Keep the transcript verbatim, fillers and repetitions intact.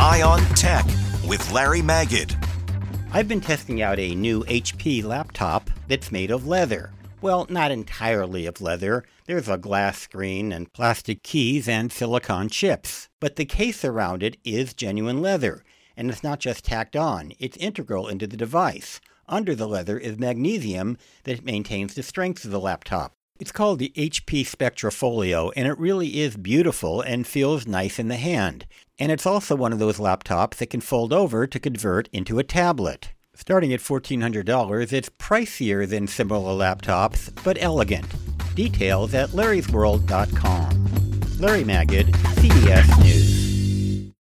Eye on Tech with Larry Magid. I've been testing out a new H P laptop that's made of leather. Well, not entirely of leather. There's a glass screen and plastic keys and silicone chips. But the case around it is genuine leather. And it's not just tacked on. It's integral into the device. Under the leather is magnesium that maintains the strength of the laptop. It's called the H P Spectrafolio, and it really is beautiful and feels nice in the hand. And it's also one of those laptops that can fold over to convert into a tablet. Starting at fourteen hundred dollars, it's pricier than similar laptops, but elegant. Details at larrys world dot com. Larry Magid, C B S News.